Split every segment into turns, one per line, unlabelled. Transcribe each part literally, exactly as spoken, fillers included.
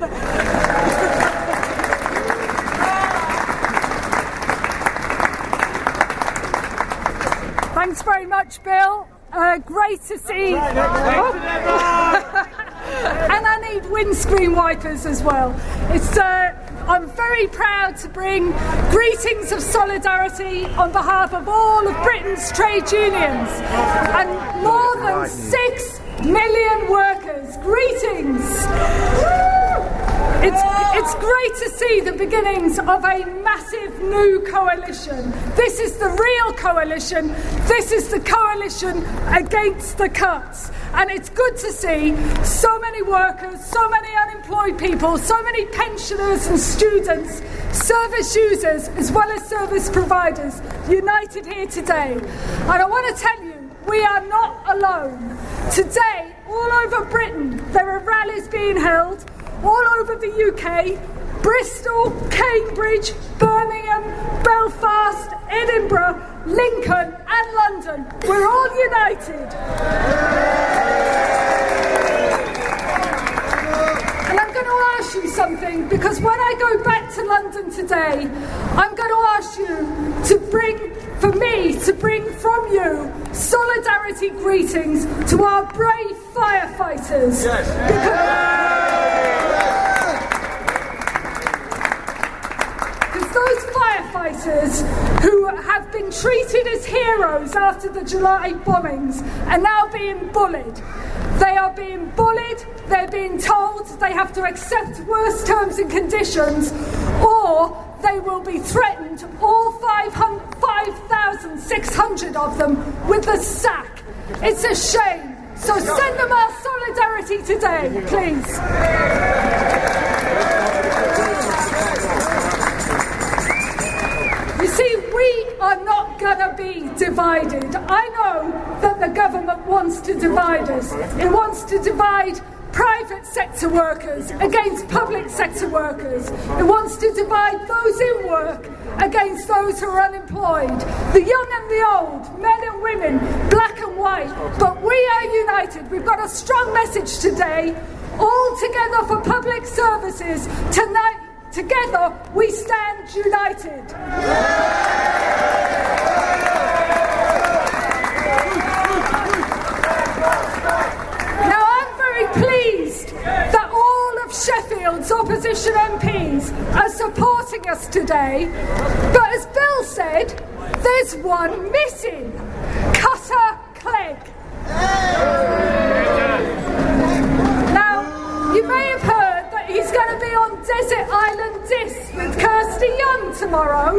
Thanks very much, Bill. Uh, great to see. Oh. And I need windscreen wipers as well. It's. Uh, I'm very proud to bring greetings of solidarity on behalf of all of Britain's trade unions and more than six million workers. Greetings. It's, it's great to see the beginnings of a massive new coalition. This is the real coalition. This is the coalition against the cuts. And it's good to see so many workers, so many unemployed people, so many pensioners and students, service users as well as service providers united here today. And I want to tell you, we are not alone. Today, all over Britain, there are rallies being held all over the U K, Bristol, Cambridge, Birmingham, Belfast, Edinburgh, Lincoln and London. We're all united. And I'm going to ask you something, because when I go back to London today, I'm going to ask you to bring, for me, to bring from you solidarity greetings to our brave firefighters. Yes. Because those firefighters who have been treated as heroes after the July bombings are now being bullied. They are being bullied, they're being told they have to accept worse terms and conditions, or they will be threatened, all five thousand six hundred of them, with a sack. It's a shame. So send them our solidarity today, please. You see, we are not going to be divided. I know that the government wants to divide us. It wants to divide private sector workers against public sector workers. It wants to divide those in work against those who are unemployed, the young and the old, men and women, black and white. But we are united. We've got a strong message today. All together for public services. Tonight, together, we stand united. Now, I'm very pleased that all of Sheffield's opposition M Ps are supporting us today. But as Bill said, there's one missing. Cutter Clegg. Now, you may have heard that he's going to be on Desert Island Disc with Kirsty Young tomorrow.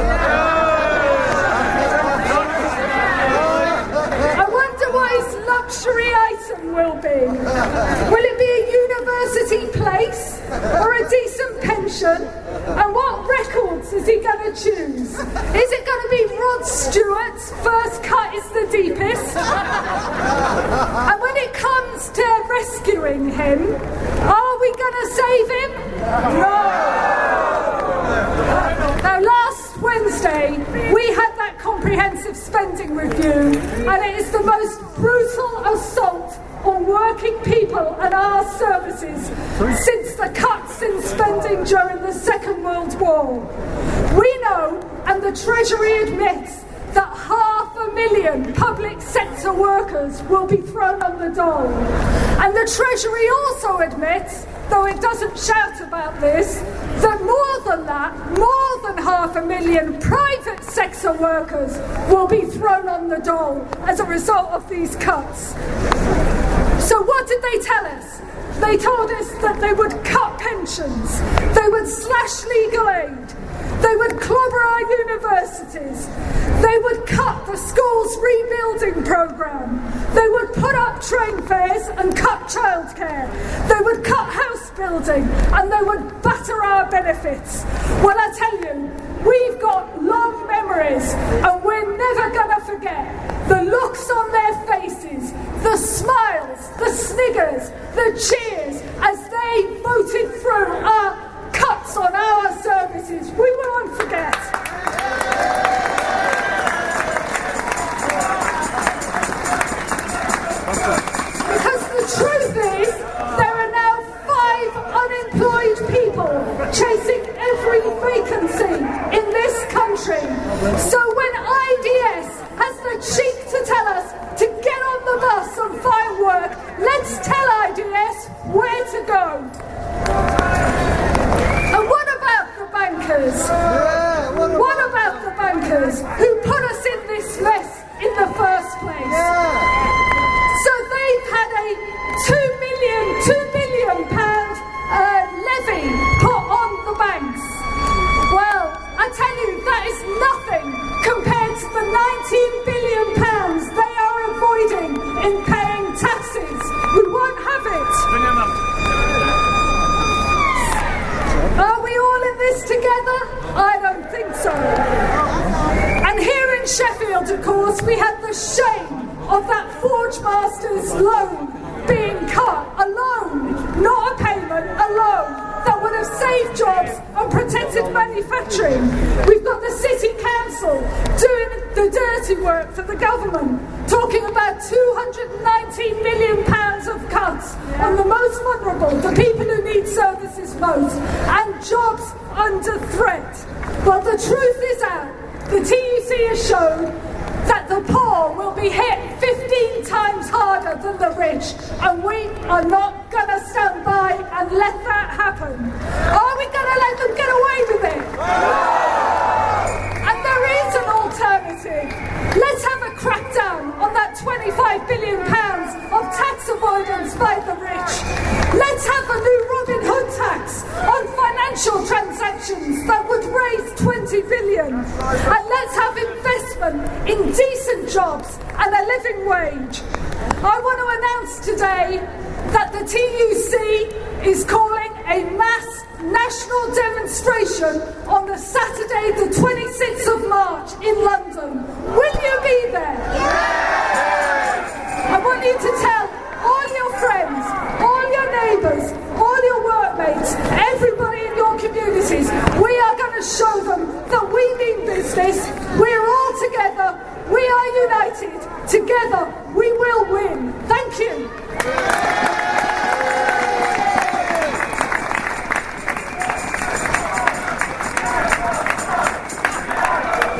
I wonder what his luxury item will be. Will it be a university place or a decent pension? And what records is he going to choose? Is it going to be Rod Stewart's First Cut is the Deepest? And when it comes to rescuing him, are we going to save him? No! Now, last Wednesday, we had that comprehensive spending review, and it is the most brutal assault on working people and our services since the cuts in spending during the Second World War. We know, and the Treasury admits, that half a million public sector workers will be thrown on the dole. And the Treasury also admits, though it doesn't shout about this, that more than that, more than half a million private sector workers will be thrown on the dole as a result of these cuts. So what did they tell us? They told us that they would cut pensions, they would slash legal aid, they would clobber our universities, they would cut the school's rebuilding programme, they would put up train fares and cut childcare, they would cut house building, and they would batter our benefits. Well, I tell you, we've got long memories, and we're never going to forget the looks on their faces, the smiles, the sniggers, the cheers as they voted through our cuts on our services. We won't forget. Because the truth is, there are now five unemployed bankers? What about the bankers who put us in this mess in the first place? So they've had a two million, two billion pound uh, levy put on the banks. Well, I tell you, that is nothing compared to the nineteen billion pounds they are avoiding in paying taxes. We won't have it. Are we all in this together? I don't think so. And here in Sheffield, of course, we had the shame of that Forgemasters loan being cut. A loan, not a payment, a loan that would have saved jobs and protected manufacturing. We've got the City Council doing the dirty work for the government, talking about two hundred nineteen million pounds of cuts on the most vulnerable, the people who need services most, and jobs under threat. But the truth is out. The T U C has shown that the poor will be hit fifteen times harder than the rich, and we are not going to stand by and let that happen. Are we going to let them get away with it? And there is an alternative. Let's have a crackdown on that twenty-five billion pounds of tax avoidance by the rich. Let's have a new Robin Hood tax on financial transactions that would raise twenty billion. And let's have investment in decent jobs and a living wage. I want to announce today that the T U C is calling a mass national demonstration on the Saturday the twenty-sixth of March in London. Will you be there? I want you to tell all your friends, all your neighbours, all your workmates, everybody in your communities, we are going to show them that we mean business, we are all together, we are united, together we